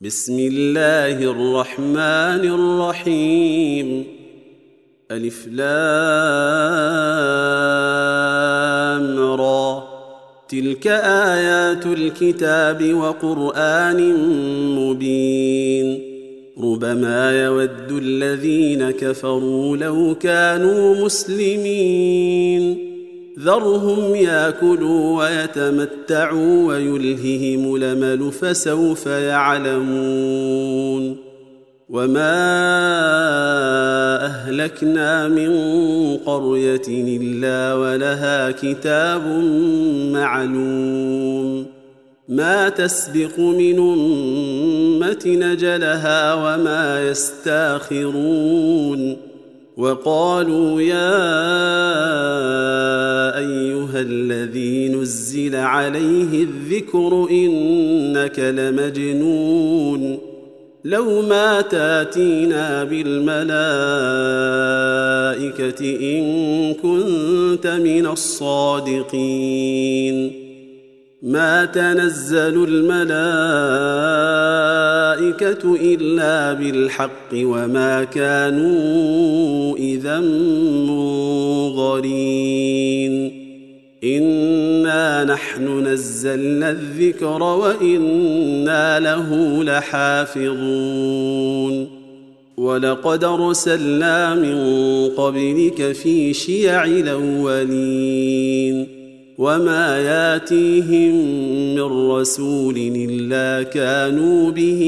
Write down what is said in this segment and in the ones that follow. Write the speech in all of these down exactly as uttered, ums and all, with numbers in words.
بسم الله الرحمن الرحيم. ألف لام را. تلك آيات الكتاب وقرآن مبين. ربما يود الذين كفروا لو كانوا مسلمين. ذرهم يأكلوا ويتمتعوا ويلههم الأمل فسوف يعلمون. وما أهلكنا من قرية إلا ولها كتاب معلوم. ما تسبق من أمة نجلها وما يستاخرون. وقالوا يا أيها الذي نزل عليه الذكر إنك لمجنون. لو ما تاتينا بالملائكة إن كنت من الصادقين. ما تنزل الملائكة إلا بالحق وما كانوا إذا منظرين. إنا نحن نزلنا الذكر وإنا له لحافظون. ولقد أرسلنا من قبلك في شيع الأولين. وما ياتيهم من رسول إلا كانوا به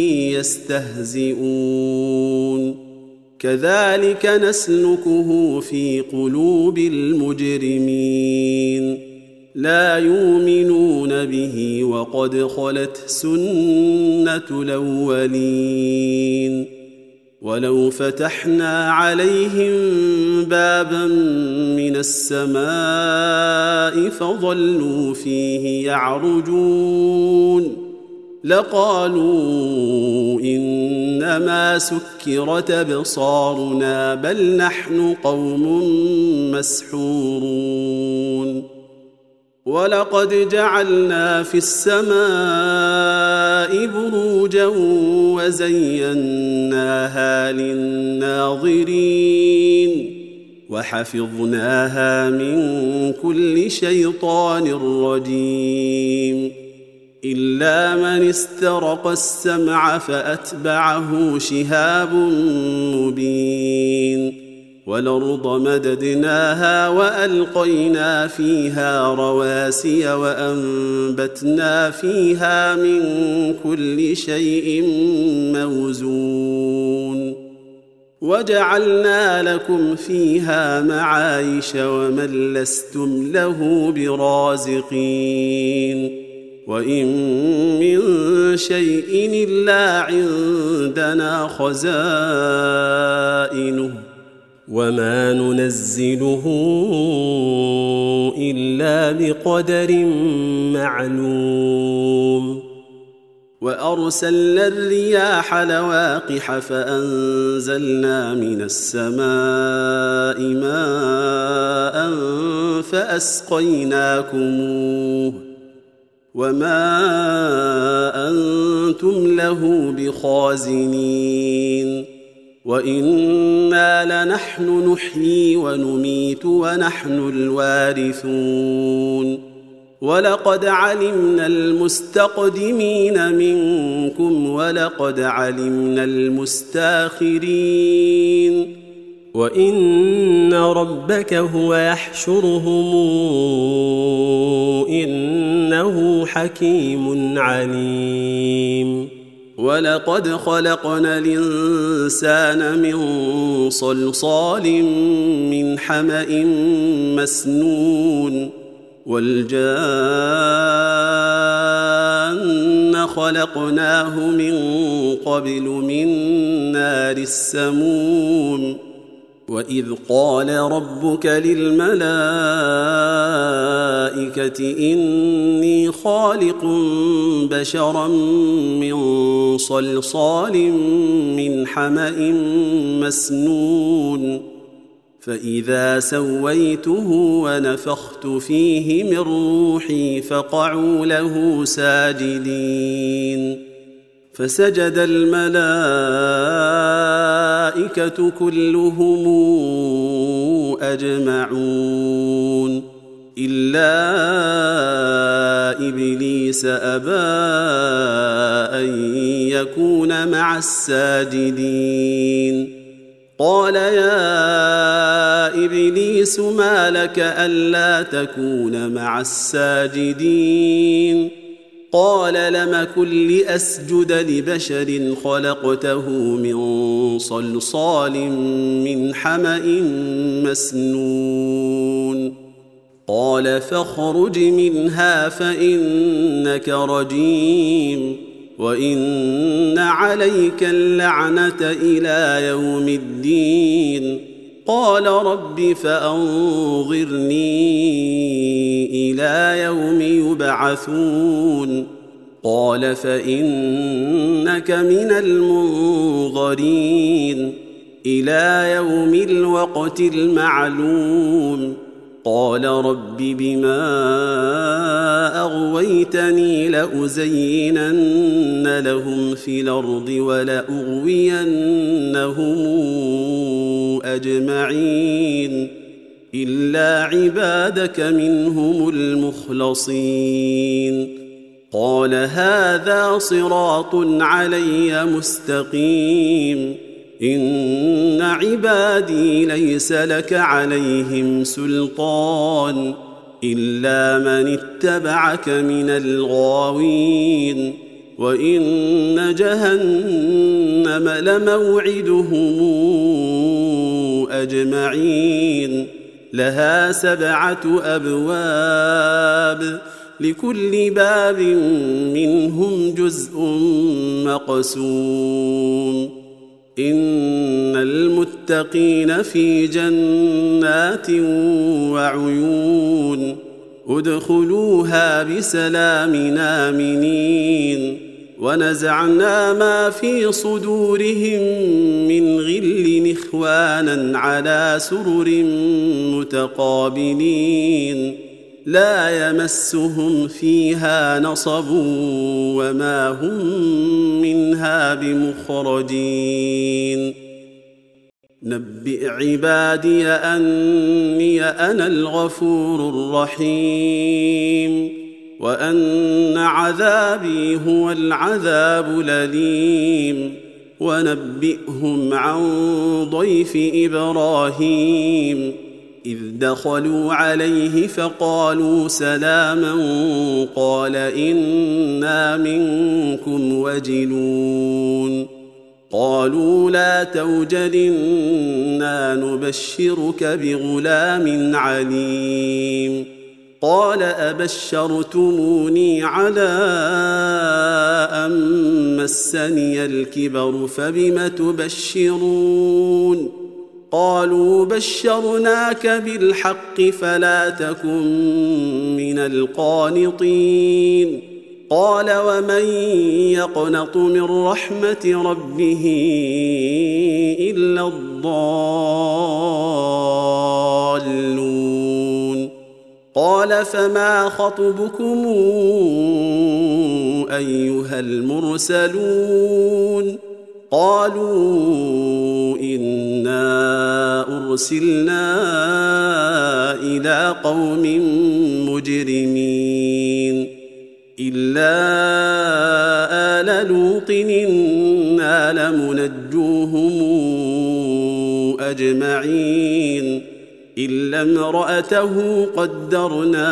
يستهزئون. كذلك نسلكه في قلوب المجرمين. لا يؤمنون به وقد خلت سنة الأولين. ولو فتحنا عليهم بابا من السماء فظلوا فيه يعرجون لقالوا إنما سكرت أبصارنا بل نحن قوم مسحورون. ولقد جعلنا في السماء بروجا وزيناها للناظرين وحفظناها من كل شيطان رجيم. إلا من استرق السمع فأتبعه شهاب مبين. والأرض مددناها وألقينا فيها رواسي وأنبتنا فيها من كل شيء موزون. وجعلنا لكم فيها معايش ومن لستم له برازقين. وإن من شيء إلا عندنا خزائنه وما ننزله إلا بقدر معلوم. وأرسلنا الرياح لواقح فأنزلنا من السماء ماء فأسقيناكموه وما أنتم له بخازنين. وإنا لنحن نحيي ونميت ونحن الوارثون. ولقد علمنا المستقدمين منكم ولقد علمنا المستاخرين. وإن ربك هو يحشرهم إنه حكيم عليم. ولقد خلقنا الإنسان من صلصال من حمأ مسنون. والجان خلقناه من قبل من نار السموم. وإذ قال ربك للملائكة إني خالق بشرا من صلصال من حمأ مسنون. فإذا سويته ونفخت فيه من روحي فقعوا له ساجدين فسجد الملائكة كلهم أجمعون إلا إبليس أبى أن يكون مع الساجدين قال يا إبليس ما لك ألا تكون مع الساجدين قال لم أكن لأسجد لبشر خلقته من صلصال من حمأ مسنون قال فاخرج منها فإنك رجيم وإن عليك اللعنة إلى يوم الدين قال رب فأنظرني إلى يوم يبعثون قال فإنك من المنظرين إلى يوم الوقت المعلوم قال رب بما أغويتني لأزينن لهم في الأرض ولأغوينهم أجمعين إلا عبادك منهم المخلصين قال هذا صراط علي مستقيم إن عبادي ليس لك عليهم سلطان إلا من اتبعك من الغاوين وإن جهنم لموعدهم أجمعين لها سبعة أبواب لكل باب منهم جزء مقسوم إن المتقين في جنات وعيون ادخلوها بسلام آمنين ونزعنا ما في صدورهم من غل إخوانا على سرر متقابلين لا يمسهم فيها نصب وما هم منها بمخرجين نبئ عبادي أني أنا الغفور الرحيم وأن عذابي هو العذاب الأليم ونبئهم عن ضيف إبراهيم إذ دخلوا عليه فقالوا سلاما قال إنا منكم وجلون قالوا لا توجل إنا نبشرك بغلام عليم قال أبشرتموني على أن مسني الكبر فبم تبشرون قالوا بشرناك بالحق فلا تكن من القانطين قال ومن يقنط من رحمة ربه إلا الضالون قال فما خطبكم أيها المرسلون قالوا إنا أرسلنا إلى قوم مجرمين إلا آل لوط إنا لمنجوهم أجمعين إلا امرأته قدرنا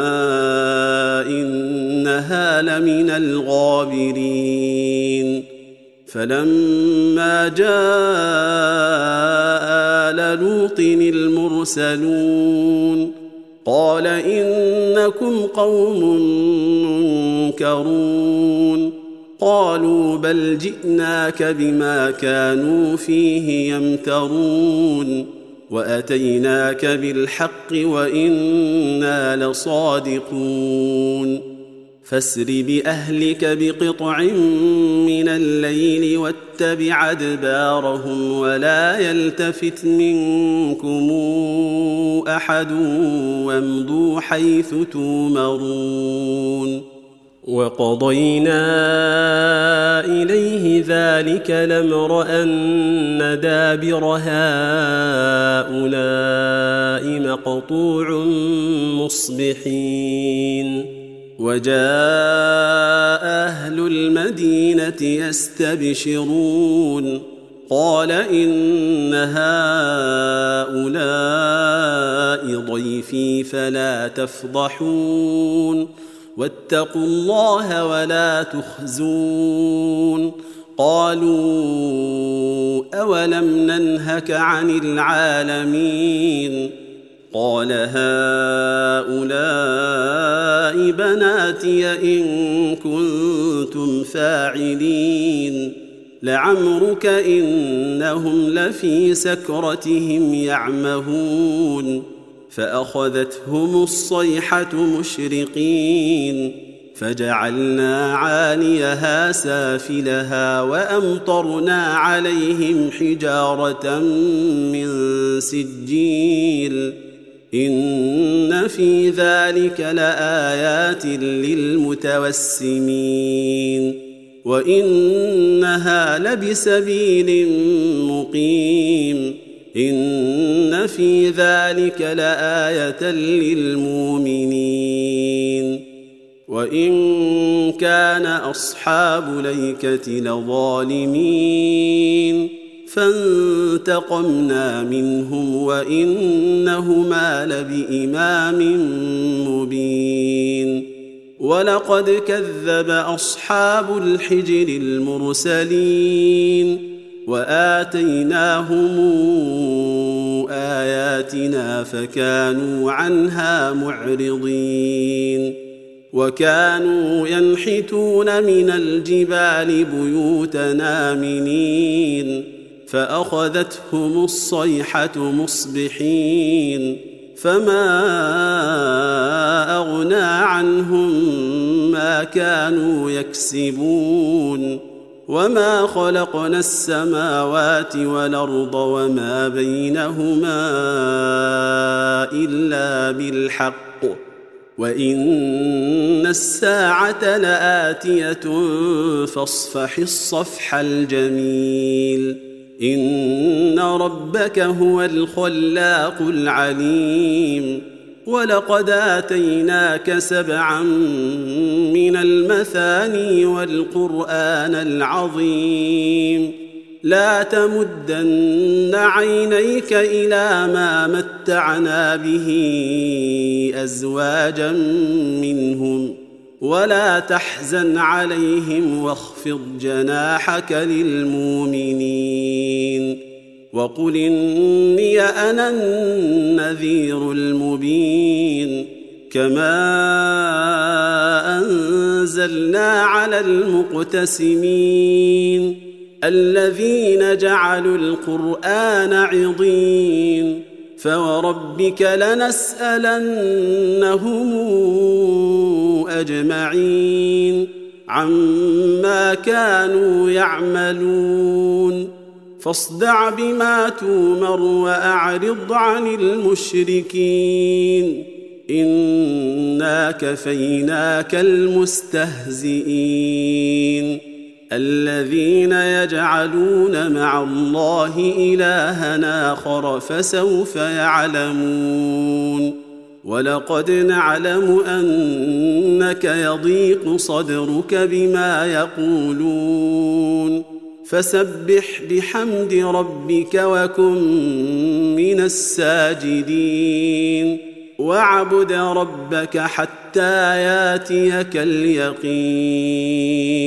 إنها لمن الغابرين فلما جاء آل لوط المرسلون قال إنكم قوم منكرون قالوا بل جئناك بما كانوا فيه يمترون وأتيناك بالحق وإنا لصادقون فاسر بأهلك بقطع من الليل واتبع أدبارهم ولا يلتفت منكم أحد وامضوا حيث تومرون وقضينا إليه ذلك الأمر أن دابر هؤلاء مقطوع مصبحين وجاء أهل المدينة يستبشرون قال إن هؤلاء ضيفي فلا تفضحون واتقوا الله ولا تخزون قالوا أولم ننهك عن العالمين قال هؤلاء بناتي إن كنتم فاعلين لعمرك إنهم لفي سكرتهم يعمهون فأخذتهم الصيحة مشرقين فجعلنا عاليها سافلها وأمطرنا عليهم حجارة من سجيل إن في ذلك لآيات للمتوسمين وإنها لبسبيل مقيم إن في ذلك لآية للمؤمنين وإن كان أصحاب الأيكة لظالمين فانتقمنا منهم وإنهما لبإمام مبين ولقد كذب أصحاب الحجر المرسلين وآتيناهم آياتنا فكانوا عنها معرضين وكانوا ينحتون من الجبال بيوتنا آمنين فأخذتهم الصيحة مصبحين فما أغنى عنهم ما كانوا يكسبون وما خلقنا السماوات والأرض وما بينهما إلا بالحق وإن الساعة لآتية فاصفح الصفح الجميل إن ربك هو الخلاق العليم ولقد آتيناك سبعا من المثاني والقرآن العظيم لا تمدن عينيك إلى ما متعنا به أزواجا منهم ولا تحزن عليهم واخفض جناحك للمؤمنين وقل إني أنا النذير المبين كما أنزلنا على المقتسمين الذين جعلوا القرآن عضين فوربك لنسألنهم أجمعين عما كانوا يعملون فاصدع بما تؤمر وأعرض عن المشركين إنا كفيناك المستهزئين الذين يجعلون مع الله إلها آخر فسوف يعلمون ولقد نعلم أنك يضيق صدرك بما يقولون فسبح بحمد ربك وكن من الساجدين واعبد ربك حتى ياتيك اليقين